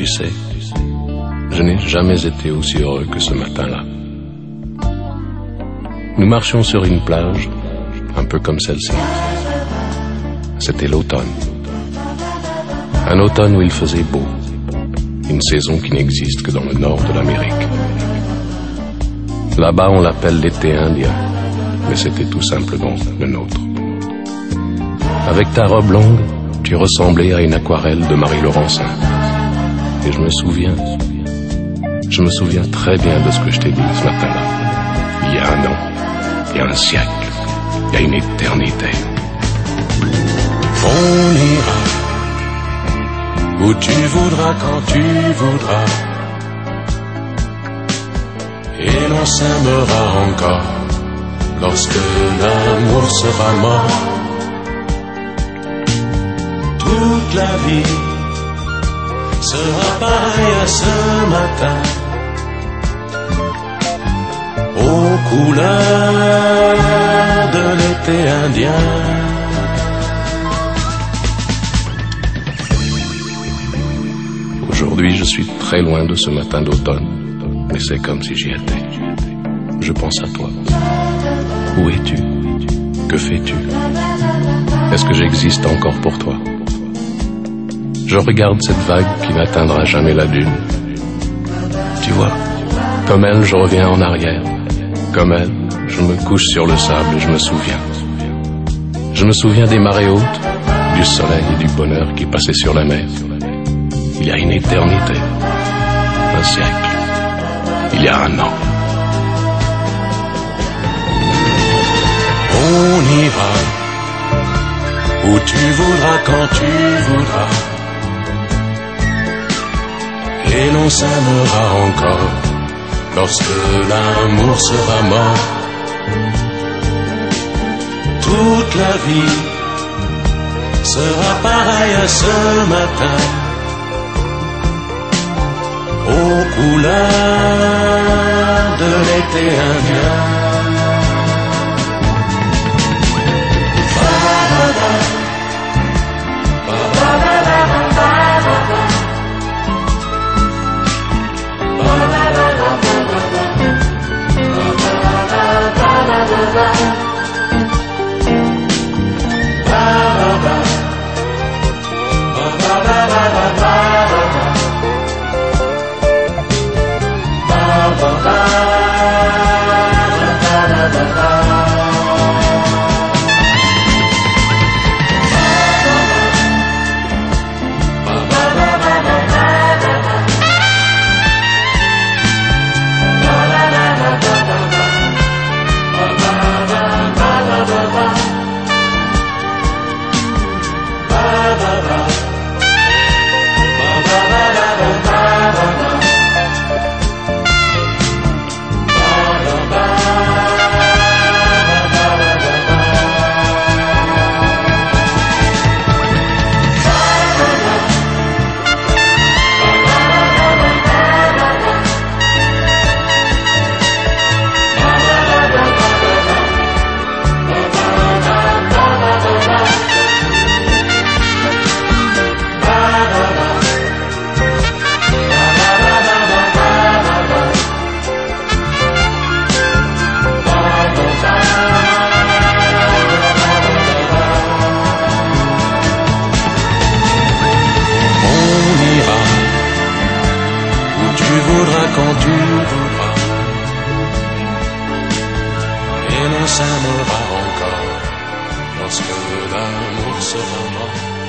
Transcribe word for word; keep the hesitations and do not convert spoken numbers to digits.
Tu sais, je n'ai jamais été aussi heureux que ce matin-là. Nous marchions sur une plage, un peu comme celle-ci. C'était l'automne. Un automne où il faisait beau. Une saison qui n'existe que dans le nord de l'Amérique. Là-bas, on l'appelle l'été indien, mais c'était tout simplement le nôtre. Avec ta robe longue, tu ressemblais à une aquarelle de Marie Laurencin. Et je me souviens, je me souviens très bien de ce que je t'ai dit ce matin-là. Il y a un an, il y a un siècle, il y a une éternité. On ira où tu voudras, quand tu voudras, et l'on s'aimera encore lorsque l'amour sera mort. Toute la vie sera pareille à ce matin, aux couleurs de l'été indien. Aujourd'hui, je suis très loin de ce matin d'automne, mais c'est comme si j'y étais. Je pense à toi. Où es-tu? Que fais-tu? Est-ce que j'existe encore pour toi? Je regarde cette vague qui n'atteindra jamais la dune. Tu vois, comme elle, je reviens en arrière. Comme elle, je me couche sur le sable et je me souviens. Je me souviens des marées hautes, du soleil et du bonheur qui passaient sur la mer. Il y a une éternité, un siècle, il y a un an. On ira où tu voudras, quand tu voudras, et l'on s'aimera encore lorsque l'amour sera mort. Toute la vie sera pareille à ce matin, aux couleurs de l'été indien. Quand tu voudras, et l'on s'aimera encore lorsque l'amour sera mort.